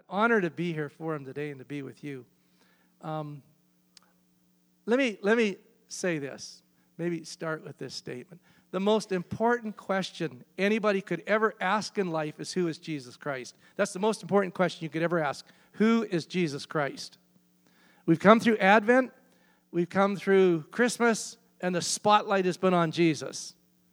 honored to be here for him today and to be with you. Let me say this. Maybe start with this statement. The most important question anybody could ever ask in life is, who is Jesus Christ? That's the most important question you could ever ask. Who is Jesus Christ? We've come through Advent, we've come through Christmas, and the spotlight has been on Jesus.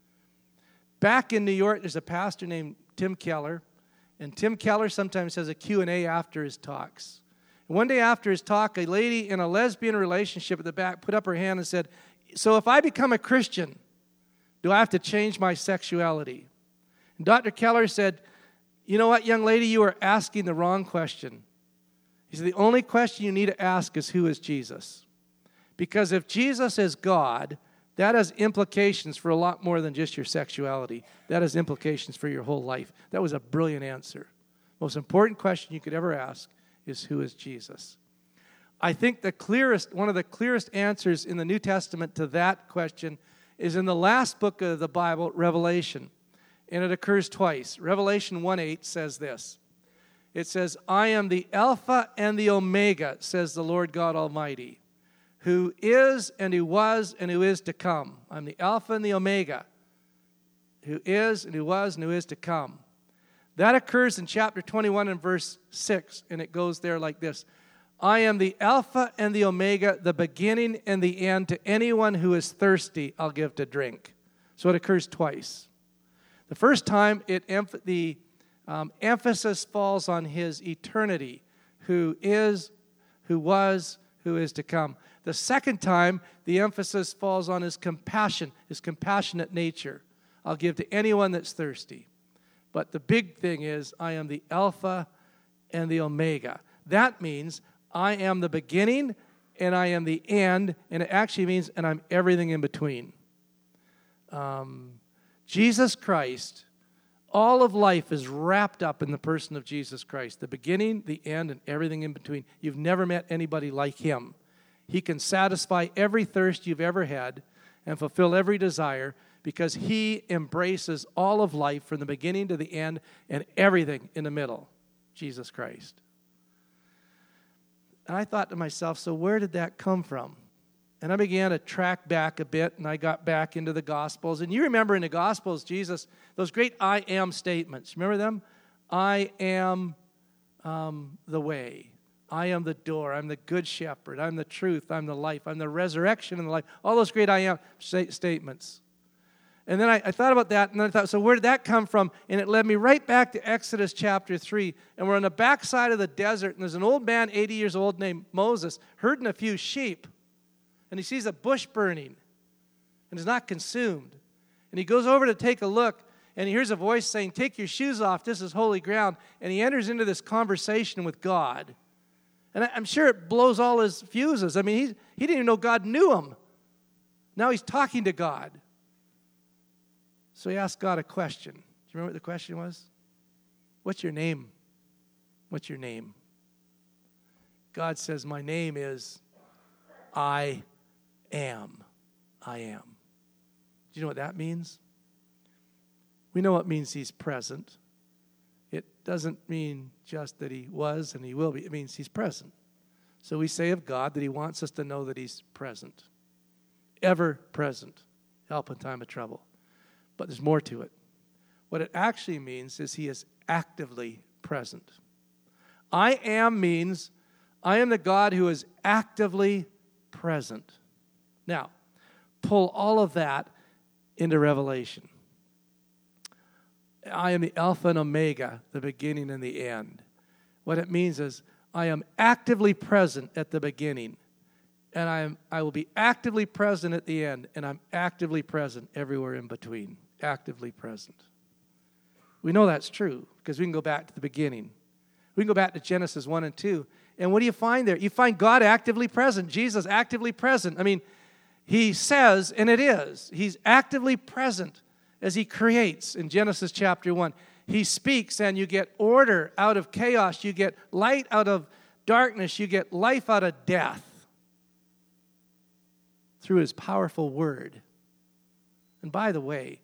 Back in New York, there's a pastor named Tim Keller, and Tim Keller sometimes has a Q&A after his talks. And one day after his talk, a lady in a lesbian relationship at the back put up her hand and said, "So if I become a Christian, do I have to change my sexuality?" And Dr. Keller said, "You know what, young lady, you are asking the wrong question." He said, "The only question you need to ask is, who is Jesus?" Because if Jesus is God, that has implications for a lot more than just your sexuality. That has implications for your whole life. That was a brilliant answer. Most important question you could ever ask is, who is Jesus? I think one of the clearest answers in the New Testament to that question is in the last book of the Bible, Revelation. And it occurs twice. Revelation 1:8 says this. It says, "I am the Alpha and the Omega, says the Lord God Almighty, who is and who was and who is to come." I'm the Alpha and the Omega, who is and who was and who is to come. That occurs in chapter 21 and verse 6, and it goes there like this. "I am the Alpha and the Omega, the beginning and the end. To anyone who is thirsty, I'll give to drink." So it occurs twice. The first time, the emphasis falls on his eternity, who is, who was, who is to come. The second time, the emphasis falls on his compassion, his compassionate nature. I'll give to anyone that's thirsty. But the big thing is, I am the Alpha and the Omega. That means I am the beginning and I am the end, and it actually means, and I'm everything in between. Jesus Christ, all of life is wrapped up in the person of Jesus Christ. The beginning, the end, and everything in between. You've never met anybody like him. He can satisfy every thirst you've ever had and fulfill every desire, because he embraces all of life from the beginning to the end and everything in the middle. Jesus Christ. And I thought to myself, so where did that come from? And I began to track back a bit, and I got back into the Gospels. And you remember in the Gospels, Jesus, those great I am statements. Remember them? I am the way. I am the door. I'm the good shepherd. I'm the truth. I'm the life. I'm the resurrection and the life. All those great I am statements. And then I thought about that, and then I thought, so where did that come from? And it led me right back to Exodus chapter 3. And we're on the backside of the desert, and there's an old man, 80 years old, named Moses, herding a few sheep. And he sees a bush burning, and is not consumed. And he goes over to take a look, and he hears a voice saying, "Take your shoes off, this is holy ground." And he enters into this conversation with God. And I'm sure it blows all his fuses. I mean, he didn't even know God knew him. Now he's talking to God. So he asked God a question. Do you remember what the question was? What's your name? What's your name? God says, my name is I am. I am. Do you know what that means? We know it means he's present. It doesn't mean just that he was and he will be. It means he's present. So we say of God that he wants us to know that he's present. Ever present. Help in time of trouble. But there's more to it. What it actually means is he is actively present. I am means I am the God who is actively present. Now, pull all of that into Revelation. I am the Alpha and Omega, the beginning and the end. What it means is I am actively present at the beginning, and I will be actively present at the end, and I'm actively present everywhere in between. Actively present. We know that's true because we can go back to the beginning. We can go back to Genesis 1 and 2. And what do you find there? You find God actively present. Jesus actively present. I mean, he says, and it is. He's actively present as he creates in Genesis chapter 1. He speaks and you get order out of chaos. You get light out of darkness. You get life out of death through his powerful word. And by the way,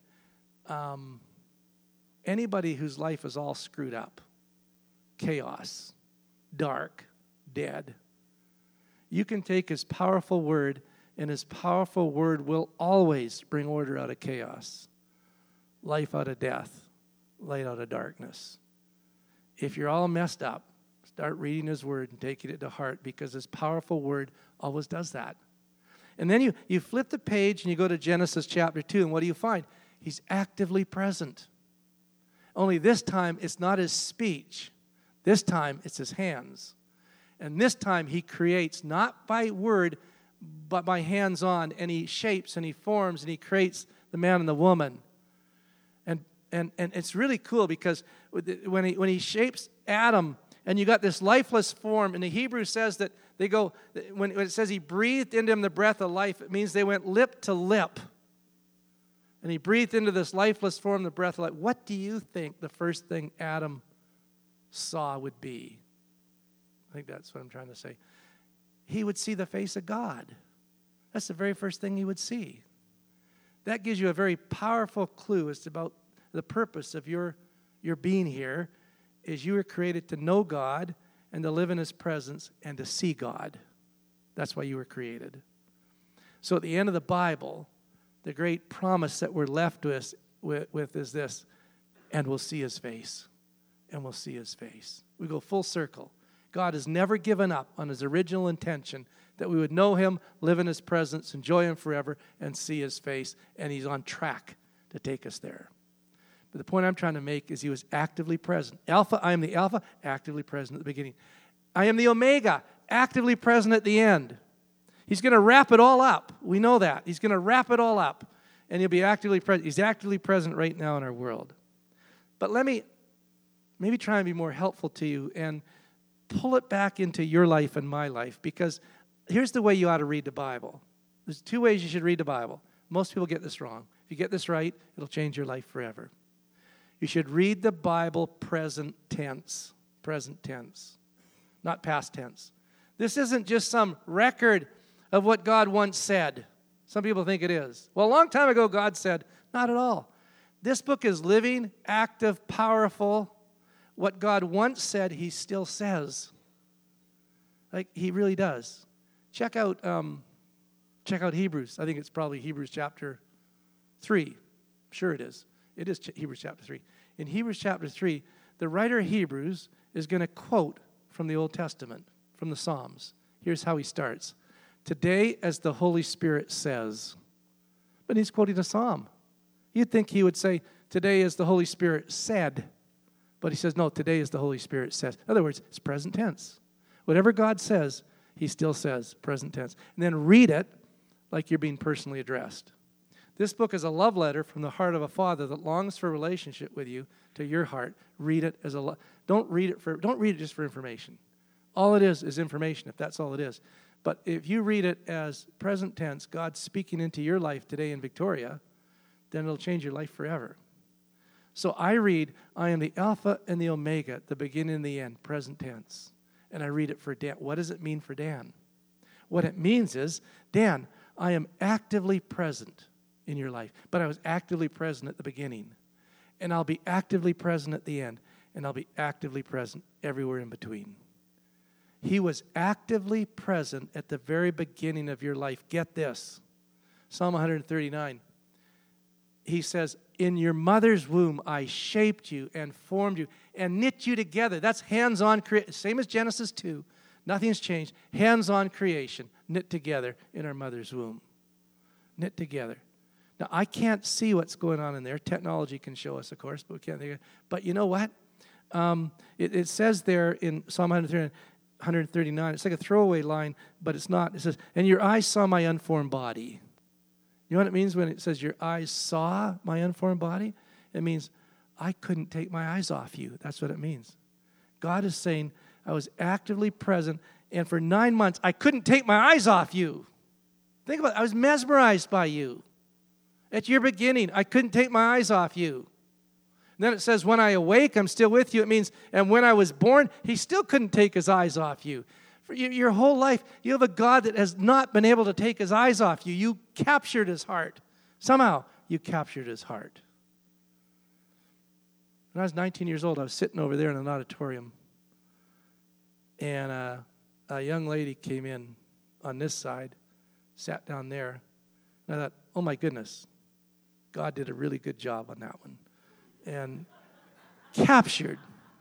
anybody whose life is all screwed up, chaos, dark, dead. You can take his powerful word, and his powerful word will always bring order out of chaos, life out of death, light out of darkness. If you're all messed up, start reading his word and taking it to heart, because his powerful word always does that. And then you flip the page and you go to Genesis chapter 2, and what do you find? He's actively present. Only this time it's not his speech. This time it's his hands. And this time he creates not by word, but by hands-on, and he shapes and he forms and he creates the man and the woman. And it's really cool, because when he shapes Adam, and you got this lifeless form, and the Hebrew says that they go, when it says he breathed into him the breath of life, it means they went lip to lip. And he breathed into this lifeless form the breath of life. What do you think the first thing Adam saw would be? I think that's what I'm trying to say. He would see the face of God. That's the very first thing he would see. That gives you a very powerful clue as to about the purpose of your being here, is you were created to know God and to live in his presence and to see God. That's why you were created. So at the end of the Bible, the great promise that we're left with is this: and we'll see his face. And we'll see his face. We go full circle. God has never given up on his original intention that we would know him, live in his presence, enjoy him forever, and see his face. And he's on track to take us there. But the point I'm trying to make is he was actively present. Alpha, I am the Alpha, actively present at the beginning. I am the Omega, actively present at the end. He's going to wrap it all up. We know that. He's going to wrap it all up, and he'll be actively present. He's actively present right now in our world. But let me maybe try and be more helpful to you and pull it back into your life and my life, because here's the way you ought to read the Bible. There's two ways you should read the Bible. Most people get this wrong. If you get this right, it'll change your life forever. You should read the Bible present tense, not past tense. This isn't just some record of what God once said. Some people think it is. Well, a long time ago, God said, not at all. This book is living, active, powerful. What God once said, he still says. Like, he really does. Check out Hebrews. I think it's probably Hebrews chapter 3. I'm sure it is. It is Hebrews chapter 3. In Hebrews chapter 3, the writer of Hebrews is going to quote from the Old Testament, from the Psalms. Here's how he starts. Today, as the Holy Spirit says. But he's quoting a psalm. You'd think he would say, today, as the Holy Spirit said. But he says, no, today, as the Holy Spirit says. In other words, it's present tense. Whatever God says, he still says, present tense. And then read it like you're being personally addressed. This book is a love letter from the heart of a father that longs for a relationship with you to your heart. Read it as a don't read it just for information. All it is information, if that's all it is. But if you read it as present tense, God speaking into your life today in Victoria, then it'll change your life forever. So I read, I am the Alpha and the Omega, the beginning and the end, present tense. And I read it for Dan. What does it mean for Dan? What it means is, Dan, I am actively present in your life. But I was actively present at the beginning. And I'll be actively present at the end. And I'll be actively present everywhere in between. He was actively present at the very beginning of your life. Get this. Psalm 139. He says, in your mother's womb I shaped you and formed you and knit you together. That's hands-on creation. Same as Genesis 2. Nothing's changed. Hands-on creation, knit together in our mother's womb. Knit together. Now, I can't see what's going on in there. Technology can show us, of course, but we can't think of it. But you know what? It says there in Psalm 139, it's like a throwaway line, but it's not. It says, and your eyes saw my unformed body. You know what it means when it says your eyes saw my unformed body? It means I couldn't take my eyes off you. That's what it means. God is saying I was actively present, and for 9 months I couldn't take my eyes off you. Think about it. I was mesmerized by you. At your beginning, I couldn't take my eyes off you. And then it says, when I awake, I'm still with you. It means, and when I was born, he still couldn't take his eyes off you. For your whole life, you have a God that has not been able to take his eyes off you. You captured his heart. Somehow, you captured his heart. When I was 19 years old, I was sitting over there in an auditorium. And a young lady came in on this side, sat down there. And I thought, oh my goodness, God did a really good job on that one. And captured.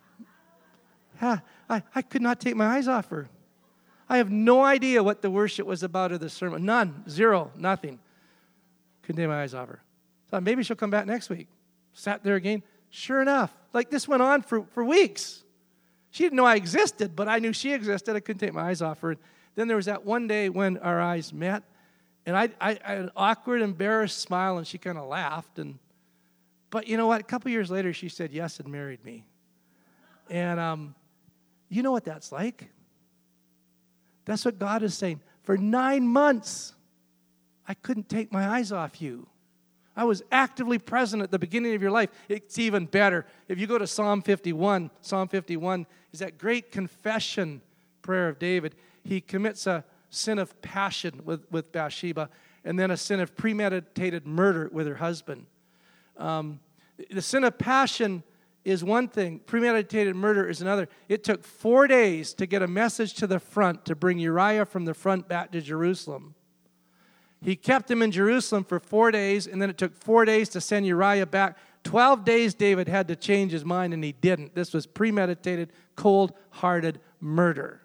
I could not take my eyes off her. I have no idea what the worship was about or the sermon. None. Zero. Nothing. Couldn't take my eyes off her. Thought maybe she'll come back next week. Sat there again. Sure enough. Like this went on for weeks. She didn't know I existed, but I knew she existed. I couldn't take my eyes off her. Then there was that one day when our eyes met, and I had an awkward, embarrassed smile, and she kind of laughed. But you know what? A couple years later, she said yes and married me. And you know what that's like? That's what God is saying. For 9 months, I couldn't take my eyes off you. I was actively present at the beginning of your life. It's even better. If you go to Psalm 51 is that great confession prayer of David. He commits a sin of passion with Bathsheba, and then a sin of premeditated murder with her husband. The sin of passion is one thing. Premeditated murder is another. It took 4 days to get a message to the front to bring Uriah from the front back to Jerusalem. He kept him in Jerusalem for 4 days, and then it took 4 days to send Uriah back. 12 days David had to change his mind, and he didn't. This was premeditated, cold-hearted murder.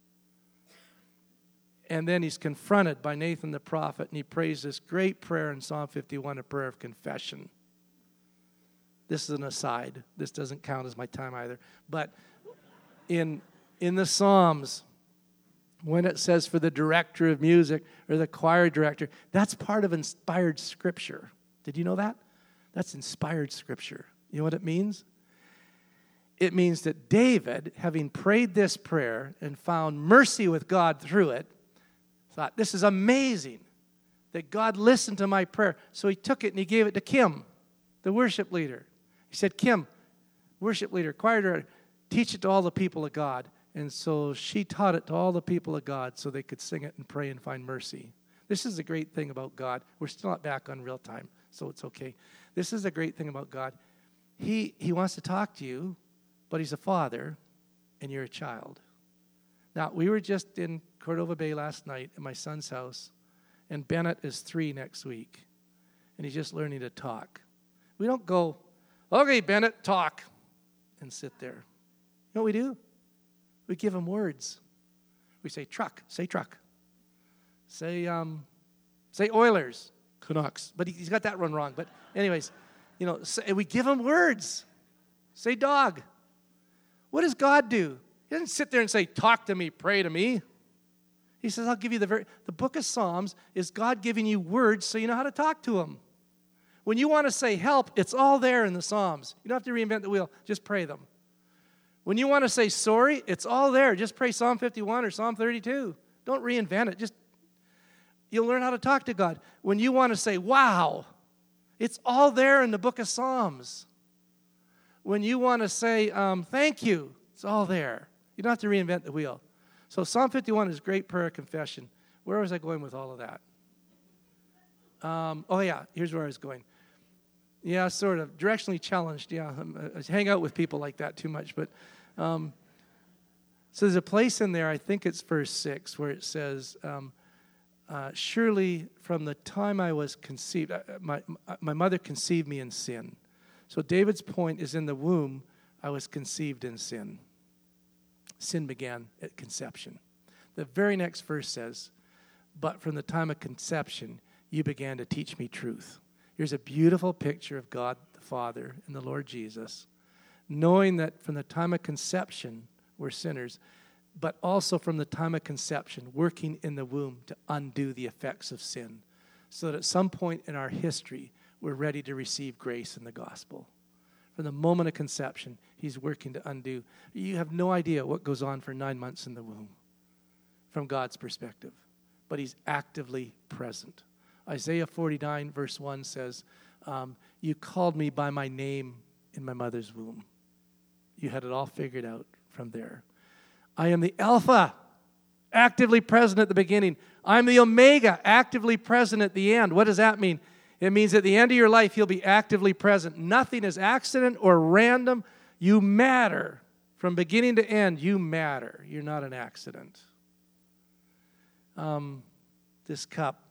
And then he's confronted by Nathan the prophet, and he prays this great prayer in Psalm 51, a prayer of confession. This is an aside. This doesn't count as my time either. But in the Psalms, when it says for the director of music or the choir director, that's part of inspired scripture. Did you know that? That's inspired scripture. You know what it means? It means that David, having prayed this prayer and found mercy with God through it, thought, this is amazing that God listened to my prayer. So he took it and he gave it to Kim, the worship leader. He said, Kim, worship leader, choir director, teach it to all the people of God. And so she taught it to all the people of God so they could sing it and pray and find mercy. This is the great thing about God. We're still not back on real time, so it's okay. This is the great thing about God. He wants to talk to you, but he's a father, and you're a child. Now, we were just in Cordova Bay last night at my son's house, and Bennett is 3 next week, and he's just learning to talk. We don't go, okay, Bennett, talk, and sit there. You know what we do? We give him words. We say truck, say truck. Say Oilers, Canucks. But he's got that one wrong. But anyways, we give him words. Say dog. What does God do? He doesn't sit there and say, talk to me, pray to me. He says, I'll give you the book of Psalms is God giving you words so you know how to talk to him. When you want to say help, it's all there in the Psalms. You don't have to reinvent the wheel. Just pray them. When you want to say sorry, it's all there. Just pray Psalm 51 or Psalm 32. Don't reinvent it. You'll learn how to talk to God. When you want to say, wow, it's all there in the book of Psalms. When you want to say, thank you, it's all there. You don't have to reinvent the wheel. So Psalm 51 is great prayer of confession. Where was I going with all of that? Here's where I was going. Yeah, sort of. Directionally challenged, yeah. I hang out with people like that too much. But so there's a place in there, I think it's verse 6, where it says, surely from the time I was conceived, my mother conceived me in sin. So David's point is in the womb, I was conceived in sin. Sin began at conception. The very next verse says, but from the time of conception, you began to teach me truth. Here's a beautiful picture of God the Father and the Lord Jesus, knowing that from the time of conception, we're sinners, but also from the time of conception, working in the womb to undo the effects of sin, so that at some point in our history, we're ready to receive grace in the gospel. From the moment of conception, he's working to undo. You have no idea what goes on for 9 months in the womb from God's perspective, but he's actively present. Isaiah 49, verse 1 says, you called me by my name in my mother's womb. You had it all figured out from there. I am the Alpha, actively present at the beginning. I'm the Omega, actively present at the end. What does that mean? It means at the end of your life, you'll be actively present. Nothing is accident or random. You matter From beginning to end, you matter. You're not an accident. This cup,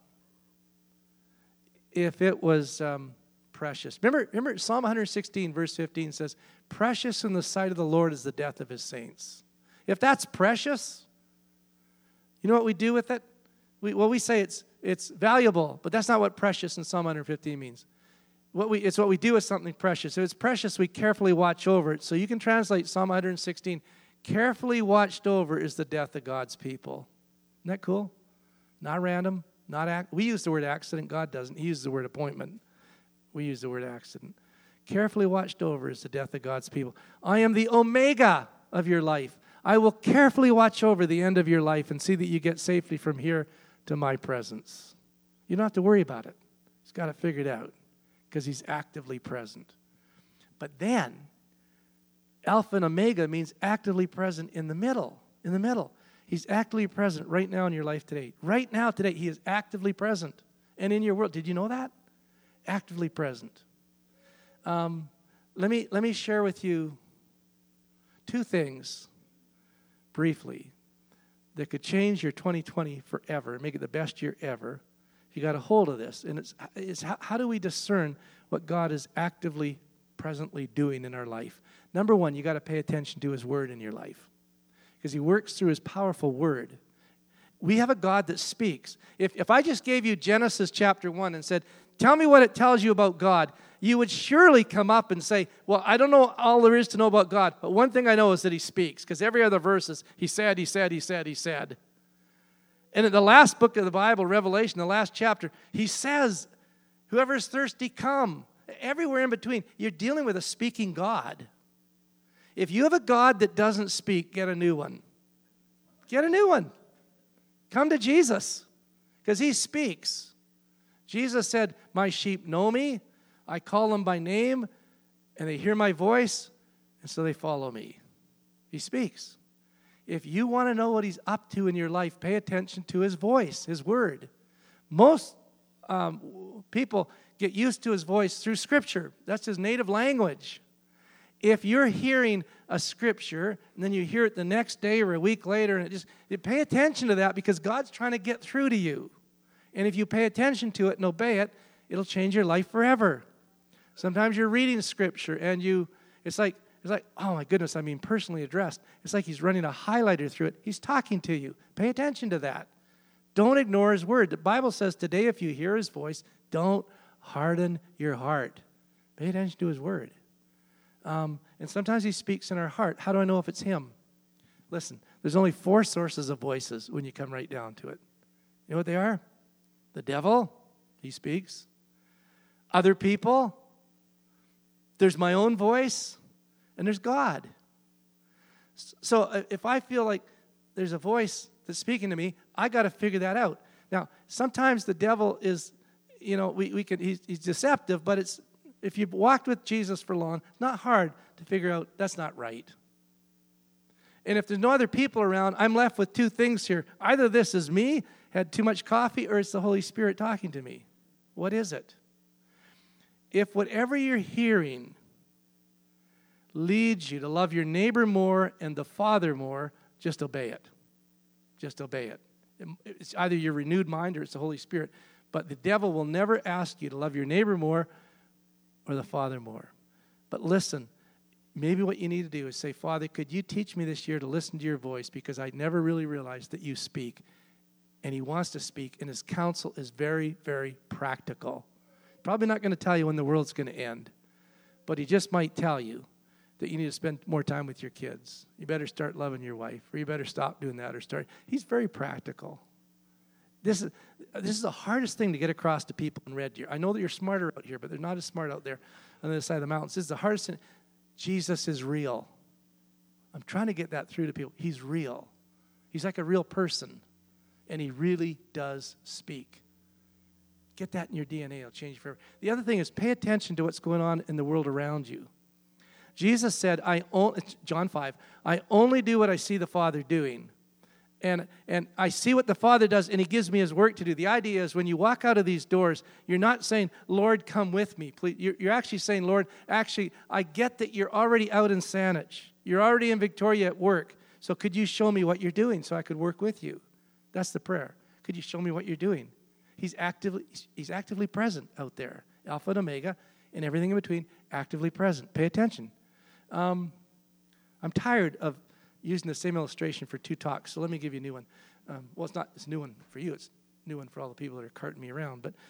if it was precious. Remember Psalm 116, verse 15 says, precious in the sight of the Lord is the death of his saints. If that's precious, you know what we do with it? We say it's valuable, but that's not what precious in Psalm 115 means. It's what we do with something precious. If it's precious, we carefully watch over it. So you can translate Psalm 116, carefully watched over is the death of God's people. Isn't that cool? Not random, we use the word accident, God doesn't. He uses the word appointment. We use the word accident. Carefully watched over is the death of God's people. I am the Omega of your life. I will carefully watch over the end of your life and see that you get safely from here to my presence. You don't have to worry about it. He's got it figured out because he's actively present. But then, Alpha and Omega means actively present in the middle. In the middle. He's actively present right now in your life today. Right now, today, he is actively present. And in your world. Did you know that? Actively present. Let me share with you two things briefly that could change your 2020 forever and make it the best year ever. You got a hold of this. And it's how do we discern what God is actively, presently doing in our life? Number one, you got to pay attention to his word in your life because he works through his powerful word. We have a God that speaks. If I just gave you Genesis chapter 1 and said, tell me what it tells you about God, you would surely come up and say, well, I don't know all there is to know about God, but one thing I know is that he speaks, because every other verse is, he said, he said, he said, he said. And in the last book of the Bible, Revelation, the last chapter, he says, whoever is thirsty, come. Everywhere in between, you're dealing with a speaking God. If you have a God that doesn't speak, get a new one. Get a new one. Come to Jesus, because he speaks. Jesus said, my sheep know me. I call them by name, and they hear my voice, and so they follow me. He speaks. If you want to know what he's up to in your life, pay attention to his voice, his word. Most people get used to his voice through Scripture. That's his native language. If you're hearing a Scripture, and then you hear it the next day or a week later, and pay attention to that because God's trying to get through to you. And if you pay attention to it and obey it, it'll change your life forever. Sometimes you're reading Scripture, and it's like, oh my goodness, I mean personally addressed. It's like he's running a highlighter through it. He's talking to you. Pay attention to that. Don't ignore his word. The Bible says today, if you hear his voice, don't harden your heart. Pay attention to his word. And sometimes he speaks in our heart. How do I know if it's him? Listen, there's only 4 sources of voices when you come right down to it. You know what they are? The devil, he speaks. Other people, there's my own voice, and there's God. So if I feel like there's a voice that's speaking to me, I got to figure that out. Now, sometimes the devil is, he's deceptive, but if you've walked with Jesus for long, it's not hard to figure out that's not right. And if there's no other people around, I'm left with 2 things here. Either this is me, had too much coffee, or it's the Holy Spirit talking to me. What is it? If whatever you're hearing leads you to love your neighbor more and the Father more, just obey it. Just obey it. It's either your renewed mind or it's the Holy Spirit. But the devil will never ask you to love your neighbor more or the Father more. But listen, maybe what you need to do is say, Father, could you teach me this year to listen to your voice, because I never really realized that you speak. And he wants to speak, and his counsel is very, very practical. Probably not going to tell you when the world's going to end, but he just might tell you that you need to spend more time with your kids. You better start loving your wife, or you better stop doing that, or start. He's very practical. This is the hardest thing to get across to people in Red Deer. I know that you're smarter out here, but they're not as smart out there on the other side of the mountains. This is the hardest thing. Jesus is real. I'm trying to get that through to people. He's real. He's like a real person, and he really does speak. Get that in your DNA. It'll change you forever. The other thing is pay attention to what's going on in the world around you. Jesus said, John 5, I only do what I see the Father doing. And I see what the Father does, and he gives me his work to do. The idea is when you walk out of these doors, you're not saying, Lord, come with me. Please. You're actually saying, Lord, actually, I get that you're already out in Saanich. You're already in Victoria at work, so could you show me what you're doing so I could work with you? That's the prayer. Could you show me what you're doing? He's actively present out there. Alpha and Omega and everything in between, actively present. Pay attention. I'm tired of using the same illustration for 2 talks, so let me give you a new one. Well, it's a new one for you. It's a new one for all the people that are carting me around. But,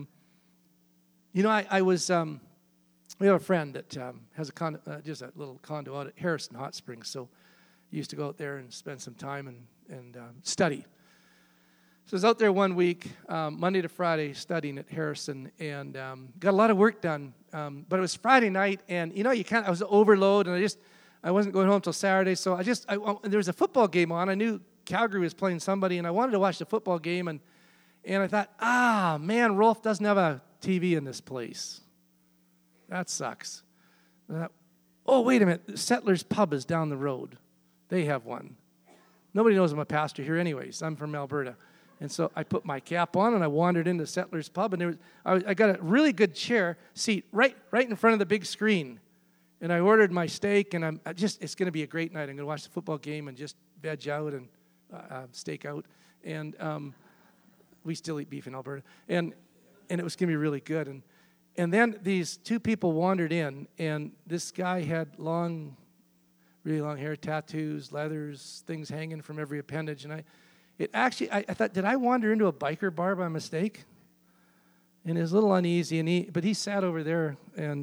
I was... we have a friend that has just a little condo out at Harrison Hot Springs, so he used to go out there and spend some time and study. So I was out there one week, Monday to Friday, studying at Harrison, and got a lot of work done. But it was Friday night, and I was overload, and I wasn't going home until Saturday. So there was a football game on. I knew Calgary was playing somebody, and I wanted to watch the football game, and I thought, man, Rolf doesn't have a TV in this place. That sucks. Oh, wait a minute. Settlers Pub is down the road. They have one. Nobody knows I'm a pastor here anyways. I'm from Alberta. And so I put my cap on, and I wandered into Settlers Pub, and I got a really good seat right in front of the big screen. And I ordered my steak, and it's going to be a great night. I'm going to watch the football game and just veg out and steak out. And we still eat beef in Alberta. And it was going to be really good. And then these 2 people wandered in, and this guy had really long hair, tattoos, leathers, things hanging from every appendage. And I thought, did I wander into a biker bar by mistake? And it was a little uneasy, but he sat over there, and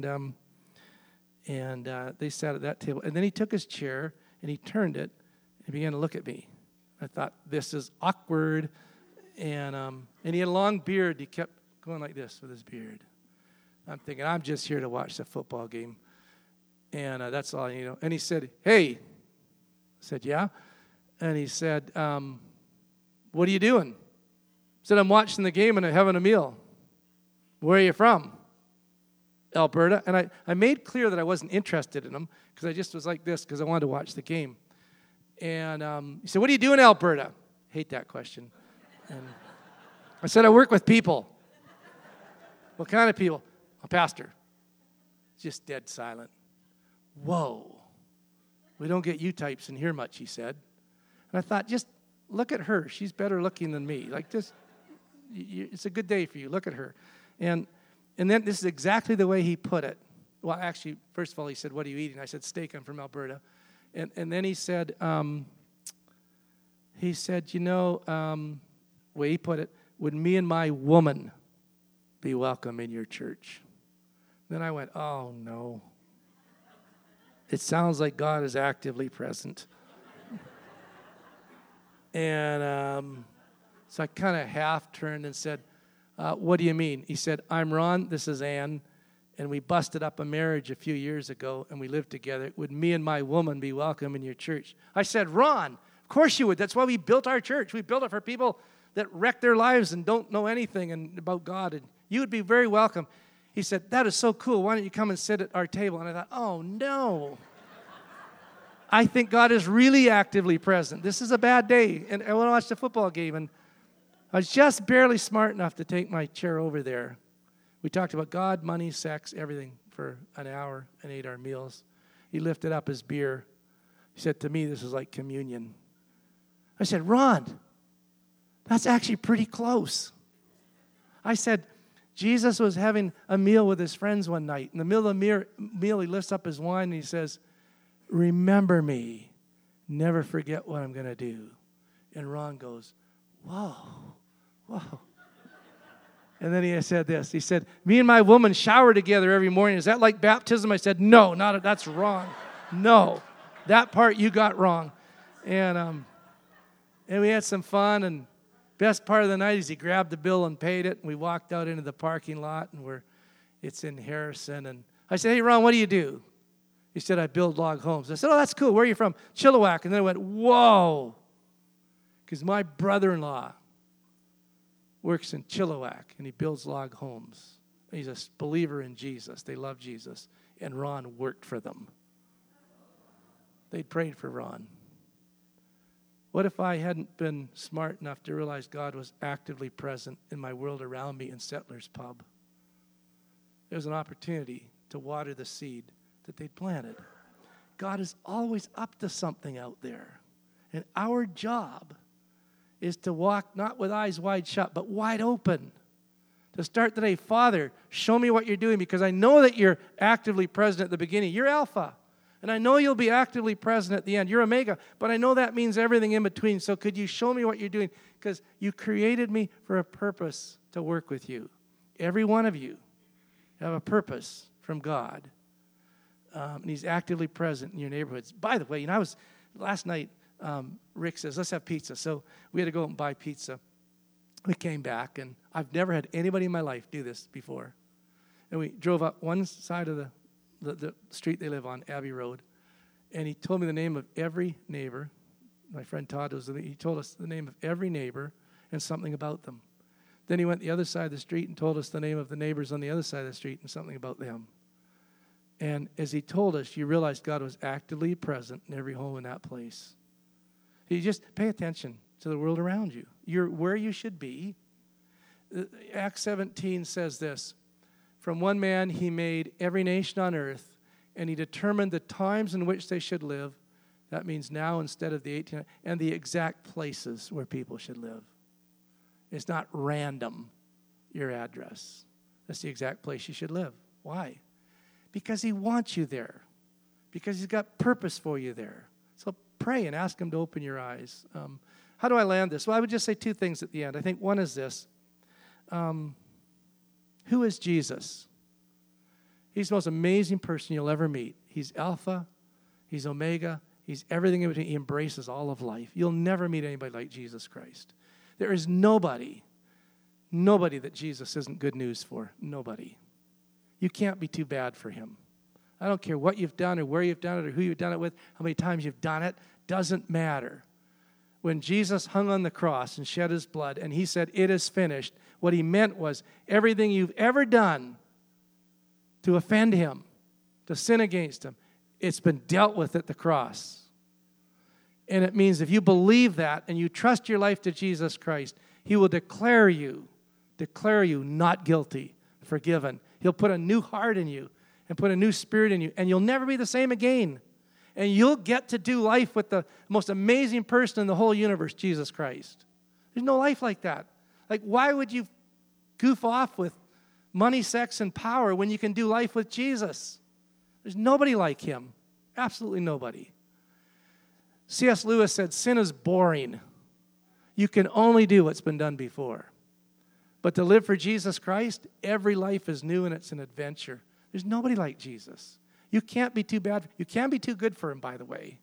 they sat at that table. And then he took his chair, and he turned it, and began to look at me. I thought, this is awkward. And he had a long beard. He kept going like this with his beard. I'm thinking, I'm just here to watch the football game. And that's all I need to know. And he said, hey. I said, yeah. And he said, what are you doing? I said, I'm watching the game and I'm having a meal. Where are you from? Alberta. And I made clear that I wasn't interested in him because I just was like this because I wanted to watch the game. And he said, what do you do in Alberta? Hate that question. And I said, I work with people. What kind of people? A pastor. Just dead silent. Whoa. We don't get you types in here much, he said. And I thought, just look at her. She's better looking than me. It's a good day for you. Look at her. And then this is exactly the way he put it. Well, actually, first of all, he said, what are you eating? I said, steak. I'm from Alberta. And then he said, way he put it, would me and my woman be welcome in your church? Then I went, oh, no. It sounds like God is actively present. And so I kind of half turned and said, what do you mean? He said, I'm Ron, this is Ann, and we busted up a marriage a few years ago, and we lived together. Would me and my woman be welcome in your church? I said, Ron, of course you would. That's why we built our church. We built it for people that wreck their lives and don't know anything about God, and you would be very welcome. He said, that is so cool. Why don't you come and sit at our table? And I thought, oh, no. I think God is really actively present. This is a bad day, and I want to watch the football game. And I was just barely smart enough to take my chair over there. We talked about God, money, sex, everything for an hour and ate our meals. He lifted up his beer. He said, to me, this is like communion. I said, Ron, that's actually pretty close. I said, Jesus was having a meal with his friends one night. In the middle of the meal, he lifts up his wine and he says, remember me. Never forget what I'm going to do. And Ron goes, whoa. And then he said this. He said, me and my woman shower together every morning. Is that like baptism? I said, no, that's wrong. No, that part you got wrong. And we had some fun, and best part of the night is he grabbed the bill and paid it, and we walked out into the parking lot, and it's in Harrison. And I said, hey, Ron, what do you do? He said, I build log homes. I said, oh, that's cool. Where are you from? Chilliwack. And then I went, whoa, because my brother-in-law works in Chilliwack, and he builds log homes. He's a believer in Jesus. They love Jesus. And Ron worked for them. They prayed for Ron. What if I hadn't been smart enough to realize God was actively present in my world around me in Settlers Pub? There was an opportunity to water the seed that they'd planted. God is always up to something out there. And our job is to walk not with eyes wide shut, but wide open. To start today, Father, show me what you're doing, because I know that you're actively present at the beginning. You're Alpha. And I know you'll be actively present at the end. You're Omega, but I know that means everything in between. So could you show me what you're doing? Because you created me for a purpose to work with you. Every one of you have a purpose from God. And he's actively present in your neighborhoods. By the way, last night, Rick says, let's have pizza. So we had to go out and buy pizza. We came back, and I've never had anybody in my life do this before. And we drove up one side of the street they live on, Abbey Road, and he told me the name of every neighbor. My friend Todd he told us the name of every neighbor and something about them. Then he went the other side of the street and told us the name of the neighbors on the other side of the street and something about them. And as he told us, you realized God was actively present in every home in that place. You just pay attention to the world around you. You're where you should be. Acts 17 says this, from one man he made every nation on earth, and he determined the times in which they should live. That means now instead of the 18, and the exact places where people should live. It's not random, your address. That's the exact place you should live. Why? Because he wants you there. Because he's got purpose for you there. So pray and ask him to open your eyes. How do I land this? Well, I would just say two things at the end. I think one is this. Who is Jesus? He's the most amazing person you'll ever meet. He's Alpha. He's Omega. He's everything in between. He embraces all of life. You'll never meet anybody like Jesus Christ. There is nobody that Jesus isn't good news for. Nobody. You can't be too bad for him. I don't care what you've done or where you've done it or who you've done it with, how many times you've done it. Doesn't matter. When Jesus hung on the cross and shed his blood and he said, it is finished, what he meant was everything you've ever done to offend him, to sin against him, it's been dealt with at the cross. And it means if you believe that and you trust your life to Jesus Christ, he will declare you not guilty, forgiven. He'll put a new heart in you and put a new spirit in you, and you'll never be the same again. And you'll get to do life with the most amazing person in the whole universe, Jesus Christ. There's no life like that. Like, why would you goof off with money, sex, and power when you can do life with Jesus? There's nobody like him. Absolutely nobody. C.S. Lewis said, sin is boring. You can only do what's been done before. But to live for Jesus Christ, every life is new and it's an adventure. There's nobody like Jesus. You can't be too bad. You can't be too good for him, by the way.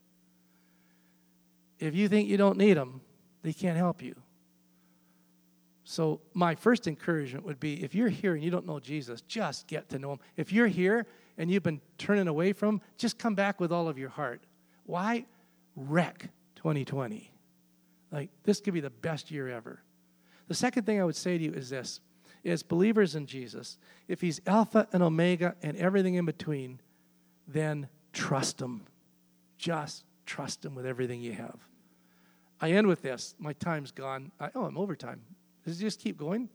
If you think you don't need him, they can't help you. So my first encouragement would be, if you're here and you don't know Jesus, just get to know him. If you're here and you've been turning away from him, just come back with all of your heart. Why? Wreck 2020. Like, this could be the best year ever. The second thing I would say to you is this, is believers in Jesus, if he's Alpha and Omega and everything in between, then trust him. Just trust him with everything you have. I end with this. My time's gone. I'm over time. Does it just keep going?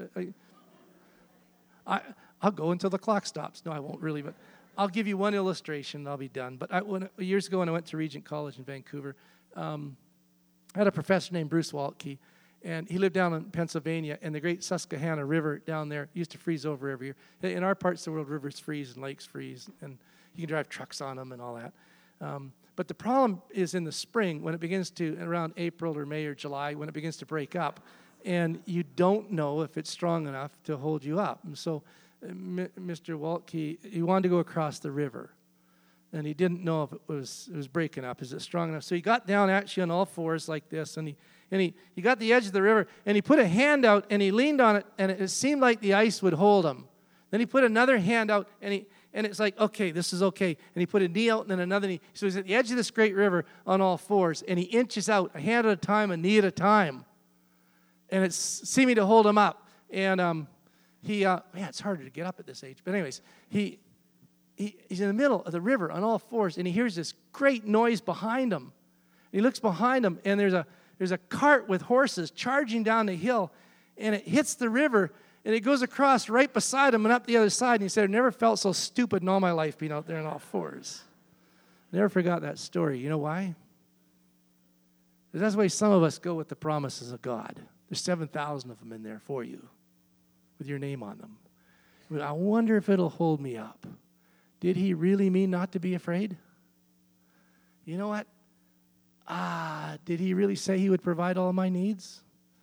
I'll go until the clock stops. No, I won't really, but I'll give you one illustration and I'll be done. But years ago when I went to Regent College in Vancouver, I had a professor named Bruce Waltke, and he lived down in Pennsylvania, and the great Susquehanna River down there used to freeze over every year. In our parts of the world, rivers freeze and lakes freeze, and you can drive trucks on them and all that. But the problem is in the spring, when it begins to, around April or May or July, when it begins to break up, and you don't know if it's strong enough to hold you up. And so Mr. Waltke, he wanted to go across the river, and he didn't know if it was breaking up. Is it strong enough? So he got down actually on all fours like this, and he got the edge of the river, and he put a hand out, and he leaned on it, and it seemed like the ice would hold him. Then he put another hand out, and it's like, okay, this is okay. And he put a knee out and then another knee. So he's at the edge of this great river on all fours, and he inches out a hand at a time, a knee at a time. And it's seeming to hold him up. And it's harder to get up at this age. But anyways, he's in the middle of the river on all fours, and he hears this great noise behind him. And he looks behind him, and there's a cart with horses charging down the hill, and it hits the river, and it goes across right beside him and up the other side. And he said, I've never felt so stupid in all my life being out there on all fours. Never forgot that story. You know why? Because that's the way some of us go with the promises of God. There's 7,000 of them in there for you with your name on them. I wonder if it'll hold me up. Did he really mean not to be afraid? You know what? Did he really say he would provide all my needs?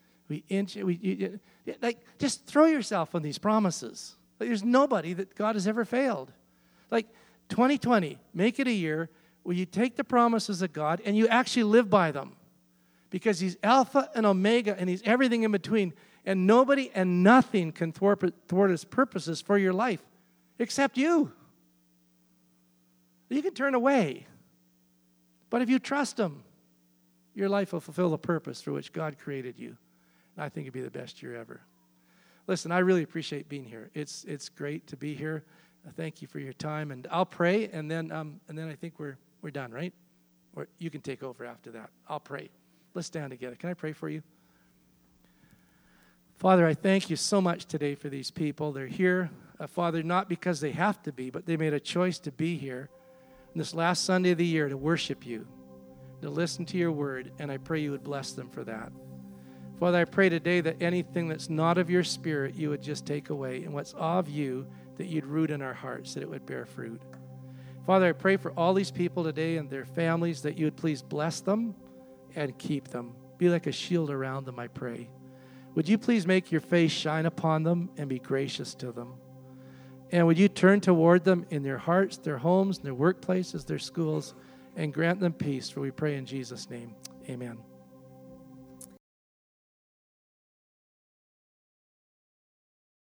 Just throw yourself on these promises. There's nobody that God has ever failed. 2020, make it a year where you take the promises of God and you actually live by them. Because he's Alpha and Omega and he's everything in between. And nobody and nothing can thwart his purposes for your life except you. You can turn away. But if you trust him, your life will fulfill the purpose for which God created you. And I think it'd be the best year ever. Listen, I really appreciate being here. It's great to be here. Thank you for your time. And I'll pray, and then I think we're done, right? Or you can take over after that. I'll pray. Let's stand together. Can I pray for you? Father, I thank you so much today for these people. They're here, Father, not because they have to be, but they made a choice to be here on this last Sunday of the year to worship you, to listen to your word, and I pray you would bless them for that. Father, I pray today that anything that's not of your Spirit you would just take away, and what's of you that you'd root in our hearts, that it would bear fruit. Father, I pray for all these people today and their families that you would please bless them and keep them. Be like a shield around them, I pray. Would you please make your face shine upon them and be gracious to them? And would you turn toward them in their hearts, their homes, their workplaces, their schools, and grant them peace, for we pray in Jesus' name. Amen.